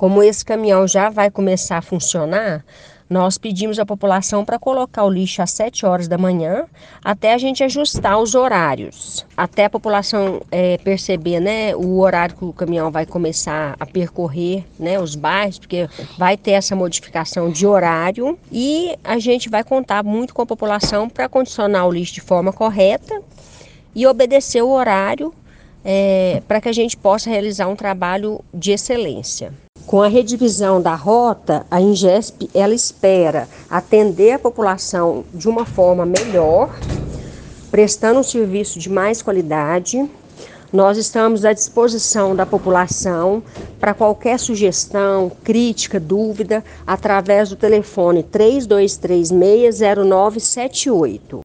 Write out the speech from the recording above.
Como esse caminhão já vai começar a funcionar, nós pedimos à população para colocar o lixo às 7 horas da manhã, até a gente ajustar os horários. Até a população perceber, né, o horário que o caminhão vai começar a percorrer, né, os bairros, porque vai ter essa modificação de horário. E a gente vai contar muito com a população para condicionar o lixo de forma correta e obedecer o horário para que a gente possa realizar um trabalho de excelência. Com a redivisão da rota, a Ingesp ela espera atender a população de uma forma melhor, prestando um serviço de mais qualidade. Nós estamos à disposição da população para qualquer sugestão, crítica, dúvida, através do telefone 32360978.